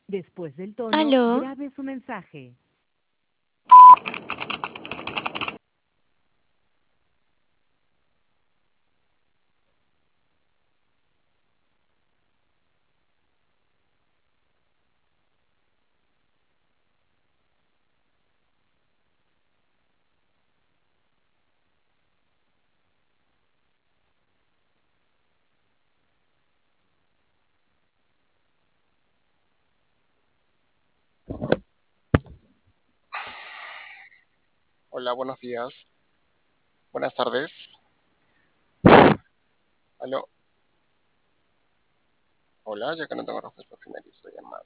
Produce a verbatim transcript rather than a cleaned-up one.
Después del tono, Aló. grabe su mensaje. Hola, buenos días. Buenas tardes. Aló. Hola, ya que no tengo respuesta, finalizo llamada.